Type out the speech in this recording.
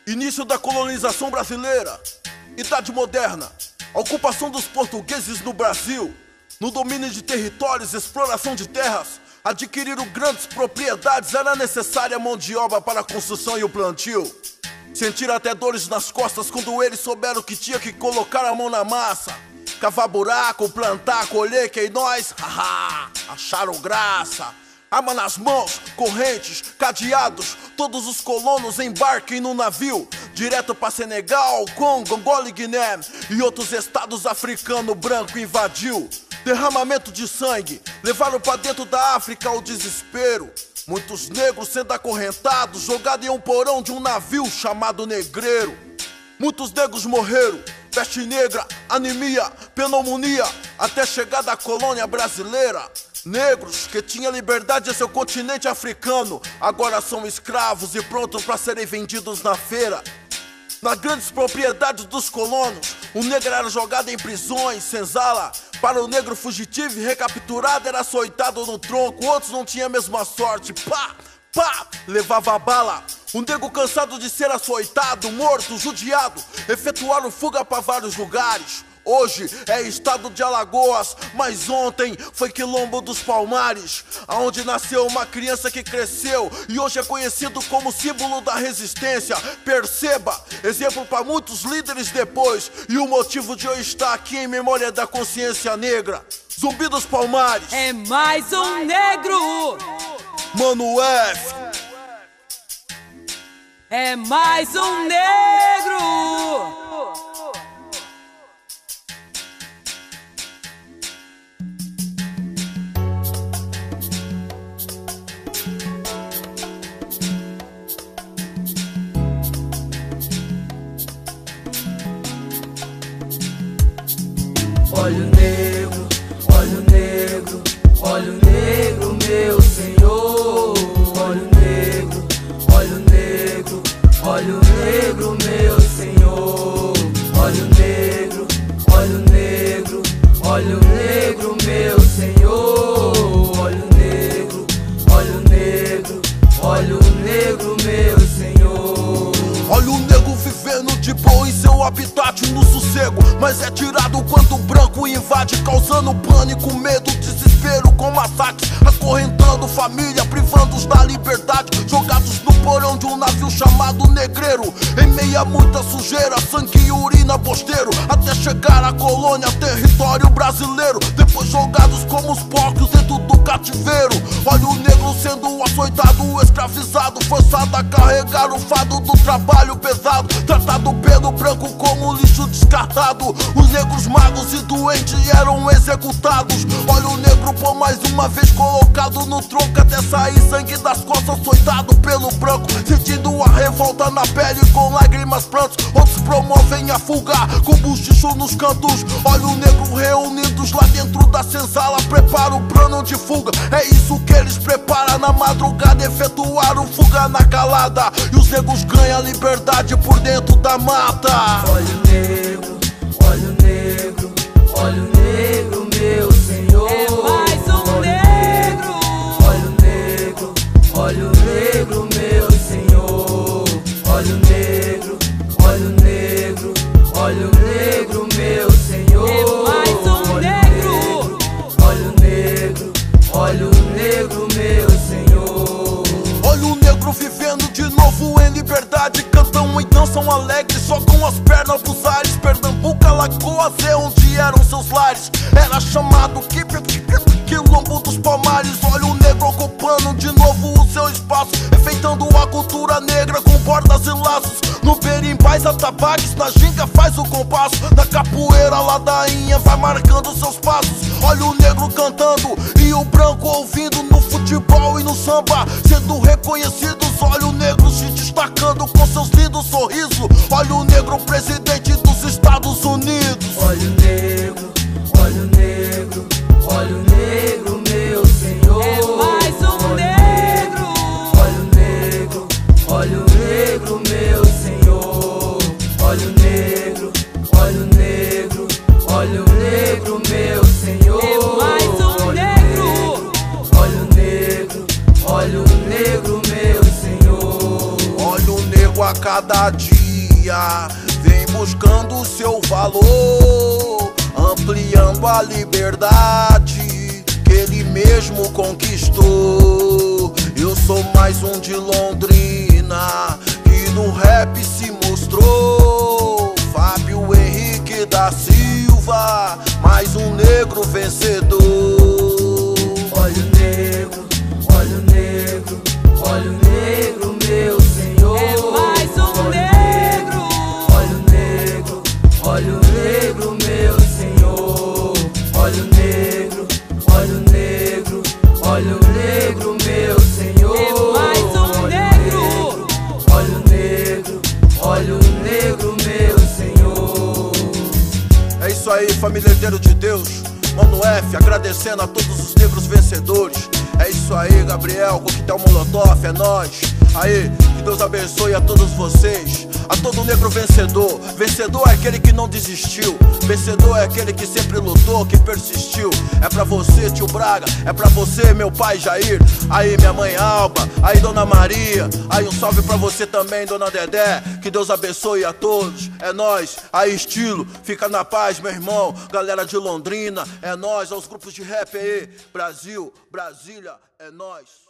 Início da colonização brasileira, Idade Moderna, a ocupação dos portugueses no Brasil, no domínio de territórios, exploração de terras, adquiriram grandes propriedades, era necessária mão de obra para a construção e o plantio. Sentiram até dores nas costas quando eles souberam que tinha que colocar a mão na massa, cavar buraco, plantar, colher, que nós, haha, acharam graça. Arma nas mãos, correntes, cadeados, todos os colonos embarquem no navio, direto para Senegal, Congo, Angola e Guiné, e outros estados africanos branco invadiu. Derramamento de sangue, levaram para dentro da África o desespero. Muitos negros sendo acorrentados, jogados em um porão de um navio chamado Negreiro. Muitos negros morreram, peste negra, anemia, pneumonia, até chegar da colônia brasileira. Negros que tinham liberdade em seu continente africano, agora são escravos e prontos para serem vendidos na feira. Nas grandes propriedades dos colonos, o negro era jogado em prisões, senzala. Para o negro fugitivo e recapturado era açoitado no tronco, outros não tinham a mesma sorte. Pá, pá, levava a bala. O negro cansado de ser açoitado, morto, judiado, efetuaram fuga para vários lugares. Hoje é estado de Alagoas, mas ontem foi Quilombo dos Palmares, aonde nasceu uma criança que cresceu e hoje é conhecido como símbolo da resistência. Perceba, exemplo para muitos líderes depois, e o motivo de eu estar aqui em memória da consciência negra. Zumbi dos Palmares. É mais um negro. Mano F. É mais um negro. Olha o negro, olha o negro, olha o negro, meu Senhor. Olha o negro, olha o negro, olha o negro, meu Senhor. Olha o negro, olha o negro, olha o negro, meu Senhor. Olha o negro, olha o negro, olha o negro, meu Senhor. Olha o negro vivendo de boa em seu habitat no sossego, mas é tirado quando o branco invade, causando pânico, medo, desespero com massacres, acorrentando família, privando-os da liberdade, jogados no porão de um navio chamado Negreiro, em meio a muita sujeira, sangue e urina bosteiro, até chegar à colônia, território brasileiro, depois jogados como os porcos dentro do cativeiro. Olha o negro sendo açoitado, escravizado, forçado a carregar o fardo do trabalho pesado, tratado pelo branco como lixo descartado. Os negros magos e doentes eram executados. Olha o negro por mais uma vez colocado no tronco, até sair sangue das costas, açoitado pelo branco, sentindo a revolta na pele com lágrimas, prantos. Outros promovem a fuga com buchicho nos cantos. Olha o negro reunidos lá dentro da senzala, prepara o plano de fuga. É isso que eles preparam na madrugada, efetuaram fuga na calada, e os negros ganham liberdade por dentro da mata. Olha o negro, olha o negro, olha o negro, meu Senhor. É mais um negro. Olha o negro, olha o negro, meu Senhor. Olha o negro, olha o negro, olha o negro, meu Senhor. É mais um negro. Olha o negro, olha o negro, meu Senhor. Olha o negro vivendo de novo em liberdade, cantam e dançam alegres, só com as pernas pros ares. Pernambuco, Alagoas é onde eram seus lares, era chamado Quilombo dos Palmares. Olha o negro ocupando de novo o seu espaço, enfeitando a cultura negra com bordas e laços. No berimbais, atabaques, na ginga faz o compasso, na capoeira, a ladainha vai marcando seus passos. Olha o negro cantando e o branco ouvindo, no futebol e no samba sendo reconhecidos. Olha o negro se destacando com seus lindos sorrisos. Olha o negro presidente dos Estados Unidos. Olha o negro, olha o negro, olha o negro, meu Senhor. É mais um negro. Olha o negro, olha o negro, meu Senhor. Olha o negro, olha o negro, olha o negro, meu Senhor. É mais um negro. Olha o negro, olha o negro, meu Senhor. Olha o negro a cada dia dia vem buscando seu valor, ampliando a liberdade que ele mesmo conquistou. Eu sou mais um de Londrina que no rap se mostrou. Fábio Henrique da Silva, mais um negro vencedor. Olha o negro, olha o negro, olha o negro, meu senhor. É mais um negro. Olha o negro, olha o negro, meu senhor. Olha o negro, olha o negro, olha o negro, meu senhor. É mais um negro. Olha o negro, olha o negro, meu senhor. É isso aí, família Herdeiro de Deus. Mano F, agradecendo a todos os negros vencedores. É isso aí, Gabriel, Coquetel Molotov, é nóis. Aí, que Deus abençoe a todos vocês. A todo negro vencedor. Vencedor é aquele que não desistiu. Vencedor é aquele que sempre lutou, que persistiu. É pra você, tio Braga, é pra você, meu pai Jair. Aí, minha mãe Alba, aí, dona Maria. Aí, um salve pra você também, dona Dedé. Que Deus abençoe a todos, é nóis. Aí, estilo, fica na paz, meu irmão. Galera de Londrina, é nóis. Aos grupos de rap aí, Brasil, Brasília, é nóis.